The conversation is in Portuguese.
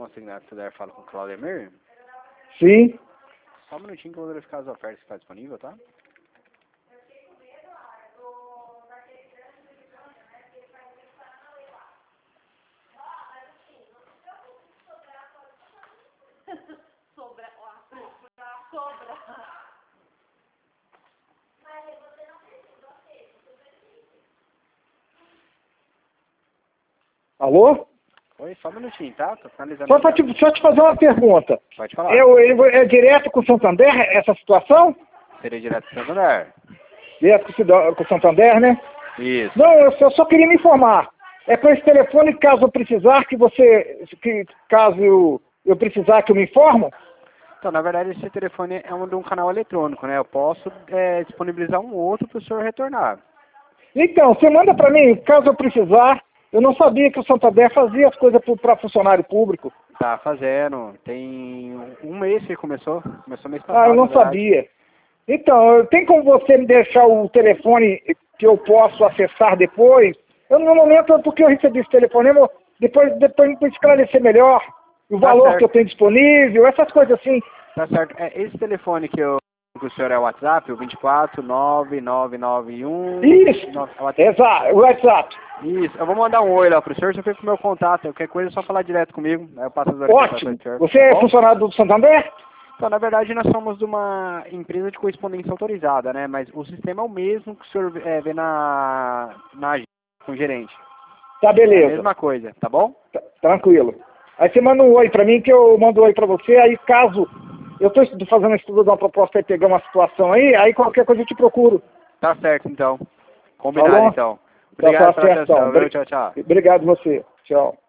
consignado se der, fala com o Claudemir. Sim. Só um minutinho que eu vou verificar as ofertas que está disponível, tá? Alô? Oi, só um minutinho, tá? Tô finalizando. Só te fazer uma pergunta. Pode falar. É direto com o Santander essa situação? Seria direto do Santander. Direto com o Santander, né? Isso. Não, eu só queria me informar. É com esse telefone, caso eu precisar, caso eu precisar que eu me informo? Então, na verdade, esse telefone é de um canal eletrônico, né? Eu posso disponibilizar um outro para o senhor retornar. Então, você manda para mim, caso eu precisar. Eu não sabia que o Santander fazia as coisas para funcionário público. Tá fazendo. Tem um mês que começou. Começou mês passado. Ah, eu não sabia. Então, tem como você me deixar o telefone que eu posso acessar depois? No momento, porque eu recebi esse telefonema, depois me esclarecer melhor o valor que eu tenho disponível, essas coisas assim. Tá certo. Esse telefone que o senhor é o WhatsApp, o 249991... Isso, exato, o WhatsApp. Isso, eu vou mandar um oi lá pro senhor, você fica com o meu contato, qualquer coisa é só falar direto comigo, aí eu passo as orientações pro senhor. Você é funcionário do Santander? Então, na verdade, nós somos de uma empresa de correspondência autorizada, né, mas o sistema é o mesmo que o senhor vê na agência com o gerente. Tá, beleza. É a mesma coisa, tá bom? Tranquilo. Aí você manda um oi pra mim, que eu mando um oi pra você, aí caso eu tô fazendo um estudo de uma proposta e pegar uma situação aí qualquer coisa eu te procuro. Tá certo, então. Combinado, então. Obrigado pela atenção, viu? Tchau, tchau. Obrigado você. Tchau.